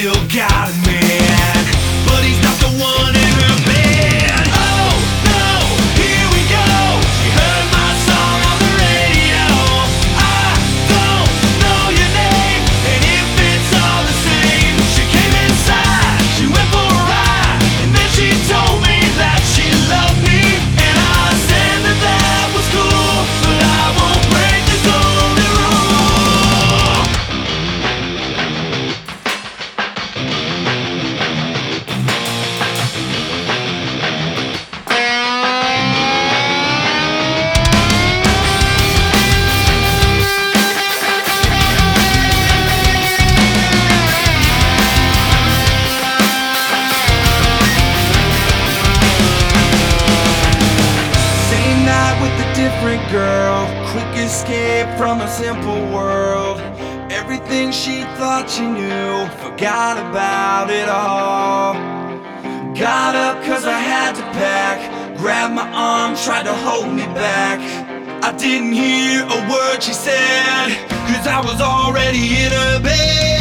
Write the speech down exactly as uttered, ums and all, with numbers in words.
still got a man, but he's not the one in her bed. Oh no, here we go. She heard my song on the radio. I don't know your name, and if it's all the same. She came inside, she went for a ride, and then she told me that she loved me, and I said that that was cool, but I won't break the golden rule. Same night with a different girl, quick escape from a simple world. Everything she thought she knew, forgot about it all. Got up cause I had to pack, grabbed my arm, tried to hold me back. I didn't hear a word she said, cause I was already in her bed.